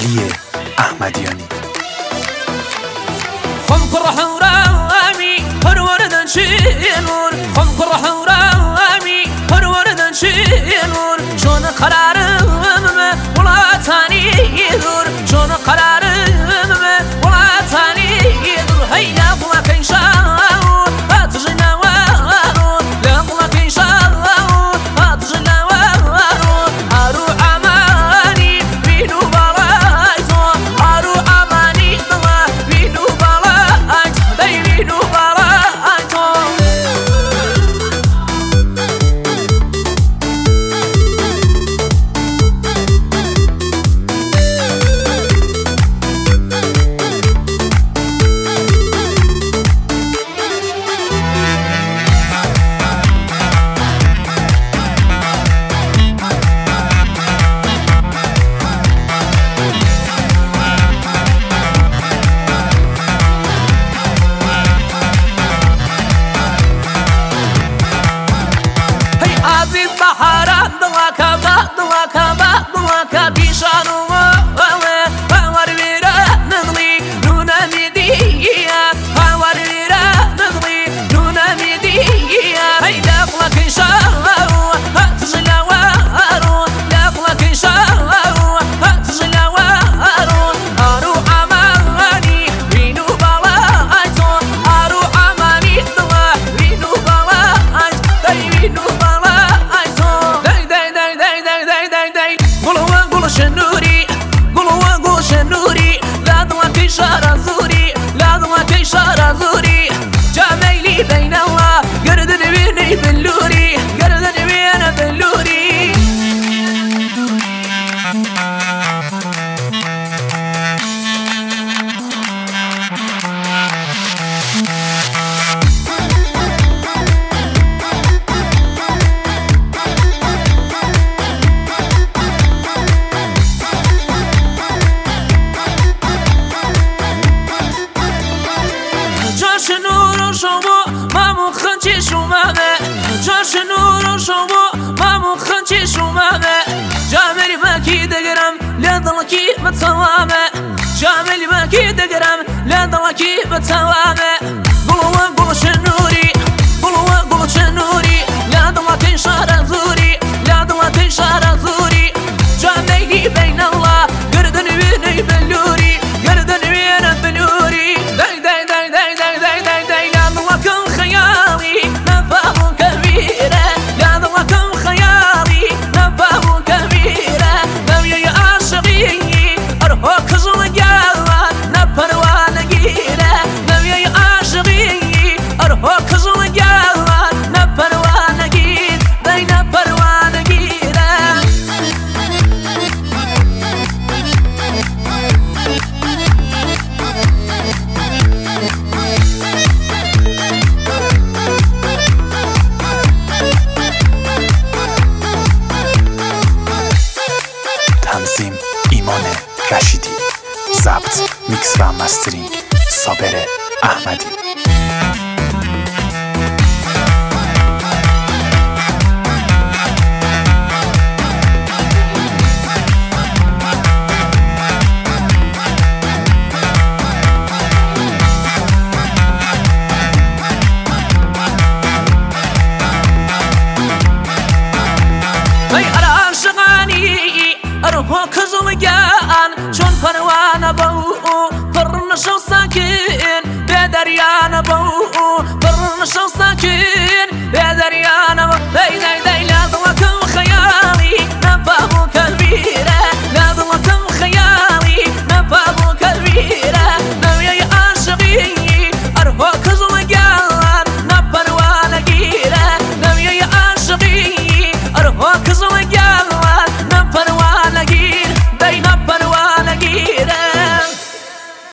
ماهی احمدیانی. خم كرحورامي هروردن شينور خم كرحورامي هروردن شينور شون قرارم ولا ثاني يدور شون قرارم ولا ثاني يدور هيا بلاك إن شاء الله أتجنا وارو لا بلاك إن شاء الله أتجنا وارو أرو أماني بينو بالايزو أرو أماني بلا بينو بالايزو بينو بالايزو عزيز بحارات دواكا دواكا دواكا بيشانو هاور بيرا نغلي نونا ميديا هاور بيرا نغلي نونا ميديا هيدا بلاك إن شاء الله هتجلا وارو لا بلاك إن شاء الله هتجلا وارو أرو أماني بينو بالايزو أرو أماني دوا بينو بالايزو بينو شنوري قولوا شنوري لا ضوء شارع زوري لا ضوء شارع زوري جميلي بين الله قردن بيني بلوري قردن بينا بلوري جاش نور شما ما خنچی شومه جاش نور شما ما خنچی شومه جاملی ماکی دگرم لدلکی بتوامه جاملی ماکی دگرم لدلکی بتوامه قولوا شنوري قولوا شنوري لدلکی شارع زوري لدلکی شارع زوري جاملی بين الله قردن بيني بلوري قردن بينا بلوري داي داي داي داي داي داي داي داي لا ضوكم خيالي نفاه كبيرة لا ضوكم خيالي نفاه كبيرة ناوية يا عاشقي أروحك زلقاوة نبروا نقيلة ناوية يا عاشقي أروحك زلقاوة نبروا نقيل داي نبروا نقيلة تنظیم ایمان رشیدی، ضبط میکس و مسترینگ صابر احمدی. أروح كزلقان شون پروانه بو پرنشو ساکن به دریانه بو پرنشو ساکن به دریانه بو دی دی دی